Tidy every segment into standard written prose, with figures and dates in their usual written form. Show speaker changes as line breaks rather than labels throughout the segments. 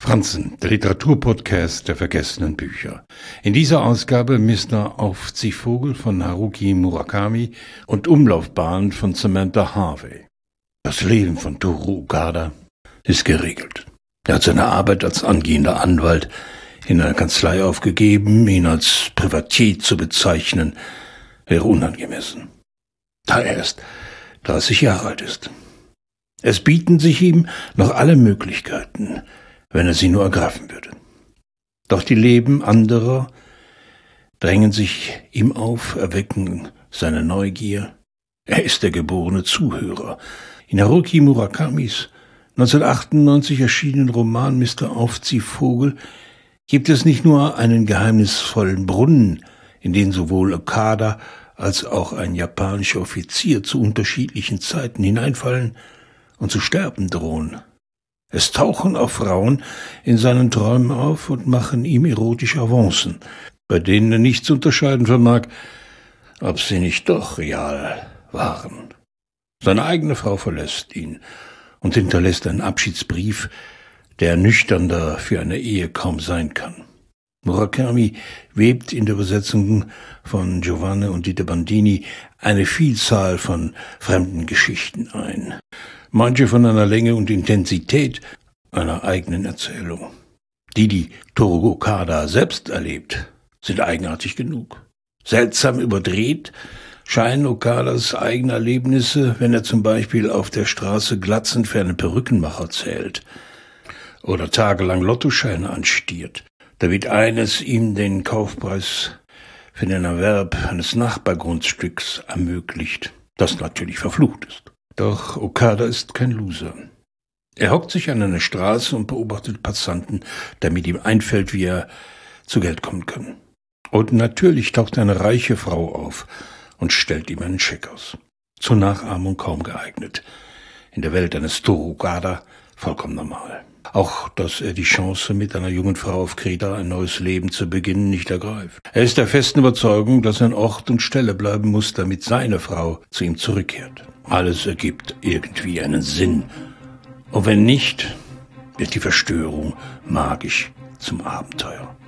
Franzen, der Literaturpodcast der vergessenen Bücher. In dieser Ausgabe Mr. Aufziehvogel von Haruki Murakami und Umlaufbahn von Samantha Harvey. Das Leben von Toru Okada ist geregelt. Er hat seine Arbeit als angehender Anwalt in einer Kanzlei aufgegeben. Ihn als Privatier zu bezeichnen, wäre unangemessen, da er erst 30 Jahre alt ist. Es bieten sich ihm noch alle Möglichkeiten, wenn er sie nur ergreifen würde. Doch die Leben anderer drängen sich ihm auf, erwecken seine Neugier. Er ist der geborene Zuhörer. In Haruki Murakamis 1998 erschienenen Roman Mr. Aufziehvogel gibt es nicht nur einen geheimnisvollen Brunnen, in den sowohl Okada als auch ein japanischer Offizier zu unterschiedlichen Zeiten hineinfallen und zu sterben drohen. Es tauchen auch Frauen in seinen Träumen auf und machen ihm erotische Avancen, bei denen er nicht zu unterscheiden vermag, ob sie nicht doch real waren. Seine eigene Frau verlässt ihn und hinterlässt einen Abschiedsbrief, der nüchterner für eine Ehe kaum sein kann. Murakami webt in der Übersetzung von Giovanni und Dieter Bandini eine Vielzahl von fremden Geschichten ein. Manche von einer Länge und Intensität einer eigenen Erzählung. Die Toru Okada selbst erlebt, sind eigenartig genug. Seltsam überdreht scheinen Okadas eigene Erlebnisse, wenn er zum Beispiel auf der Straße Glatzen für einen Perückenmacher zählt oder tagelang Lottoscheine anstiert, damit eines ihm den Kaufpreis für den Erwerb eines Nachbargrundstücks ermöglicht, das natürlich verflucht ist. Doch Okada ist kein Loser. Er hockt sich an einer Straße und beobachtet Passanten, damit ihm einfällt, wie er zu Geld kommen kann. Und natürlich taucht eine reiche Frau auf und stellt ihm einen Scheck aus. Zur Nachahmung kaum geeignet. In der Welt eines Toru Okada vollkommen normal. Auch, dass er die Chance, mit einer jungen Frau auf Kreta ein neues Leben zu beginnen, nicht ergreift. Er ist der festen Überzeugung, dass er an Ort und Stelle bleiben muss, damit seine Frau zu ihm zurückkehrt. Alles ergibt irgendwie einen Sinn. Und wenn nicht, wird die Verstörung magisch zum Abenteuer.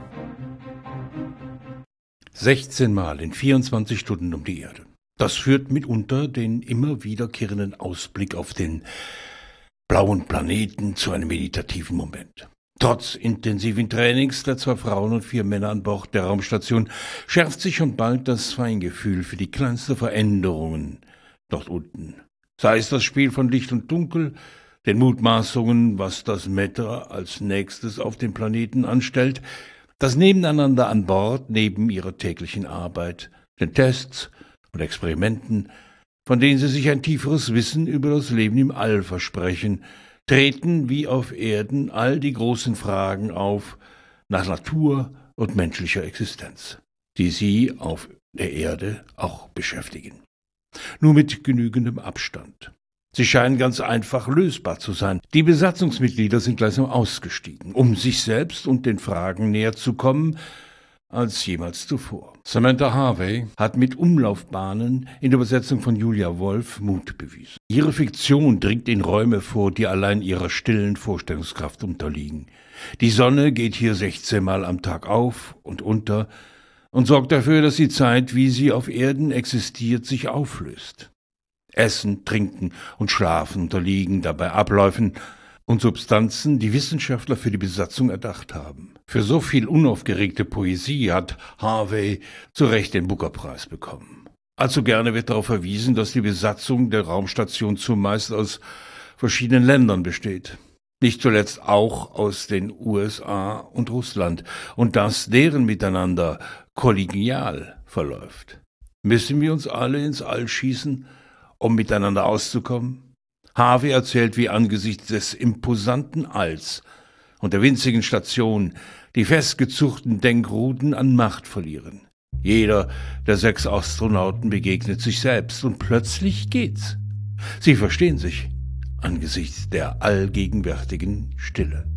16 Mal in 24 Stunden um die Erde. Das führt mitunter den immer wiederkehrenden Ausblick auf den blauen Planeten zu einem meditativen Moment. Trotz intensiven Trainings der 2 Frauen und 4 Männer an Bord der Raumstation schärft sich schon bald das Feingefühl für die kleinsten Veränderungen dort unten. Sei es das Spiel von Licht und Dunkel, den Mutmaßungen, was das Meta als nächstes auf dem Planeten anstellt, das Nebeneinander an Bord neben ihrer täglichen Arbeit, den Tests und Experimenten, von denen sie sich ein tieferes Wissen über das Leben im All versprechen, treten wie auf Erden all die großen Fragen auf nach Natur und menschlicher Existenz, die sie auf der Erde auch beschäftigen. Nur mit genügendem Abstand. Sie scheinen ganz einfach lösbar zu sein. Die Besatzungsmitglieder sind gleichsam ausgestiegen, um sich selbst und den Fragen näher zu kommen als jemals zuvor. Samantha Harvey hat mit Umlaufbahnen in der Übersetzung von Julia Wolf Mut bewiesen. Ihre Fiktion dringt in Räume vor, die allein ihrer stillen Vorstellungskraft unterliegen. Die Sonne geht hier 16 Mal am Tag auf und unter und sorgt dafür, dass die Zeit, wie sie auf Erden existiert, sich auflöst. Essen, Trinken und Schlafen unterliegen dabei Abläufen und Substanzen, die Wissenschaftler für die Besatzung erdacht haben. Für so viel unaufgeregte Poesie hat Harvey zu Recht den Booker-Preis bekommen. Allzu gerne wird darauf verwiesen, dass die Besatzung der Raumstation zumeist aus verschiedenen Ländern besteht. Nicht zuletzt auch aus den USA und Russland. Und dass deren Miteinander kollegial verläuft. Müssen wir uns alle ins All schießen, um miteinander auszukommen? Harvey erzählt, wie angesichts des imposanten Alls und der winzigen Station die festgezurrten Denkruden an Macht verlieren. Jeder der 6 Astronauten begegnet sich selbst und plötzlich geht's. Sie verstehen sich angesichts der allgegenwärtigen Stille.